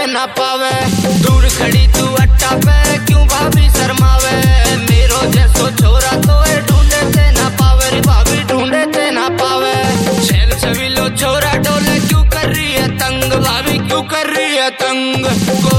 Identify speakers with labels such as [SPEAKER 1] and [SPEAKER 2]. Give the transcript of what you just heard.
[SPEAKER 1] ना पावे। दूर खड़ी तू अट्टा पे क्यों भाभी शर्मावे। मेरो जैसो छोरा तो ढूंढे ते ना पावे रे भाभी ढूंढे ते ना पावे। छैल छबीलो छोरा डोले क्यों कर रही है तंग भाभी क्यों कर रही है तंग।